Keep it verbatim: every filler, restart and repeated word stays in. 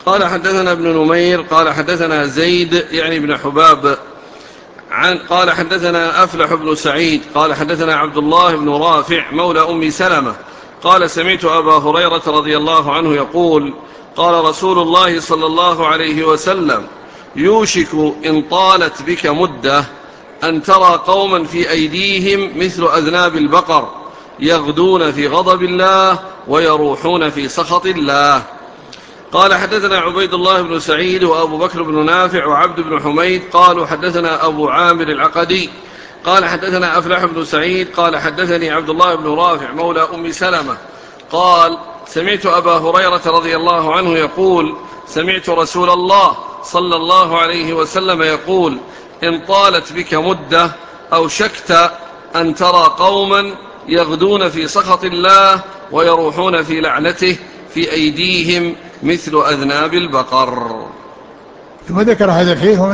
قال حدثنا ابن نمير قال حدثنا زيد يعني بن حباب عن قال حدثنا أفلح بن سعيد قال حدثنا عبد الله بن رافع مولى أم سلمة قال سمعت أبا هريرة رضي الله عنه يقول قال رسول الله صلى الله عليه وسلم يوشك إن طالت بك مدة أن ترى قوما في أيديهم مثل أذناب البقر يغدون في غضب الله ويروحون في سخط الله. قال حدثنا عبيد الله بن سعيد وأبو بكر بن نافع وعبد بن حميد قالوا حدثنا أبو عامر العقدي قال حدثنا أفلح بن سعيد قال حدثني عبد الله بن رافع مولى أم سلمة قال سمعت أبا هريرة رضي الله عنه يقول سمعت رسول الله صلى الله عليه وسلم يقول إن طالت بك مدة أو شكت أن ترى قوما يغدون في سخط الله ويروحون في لعنته في أيديهم مثل أذناب البقر. ثم ذكر هذا الحديث.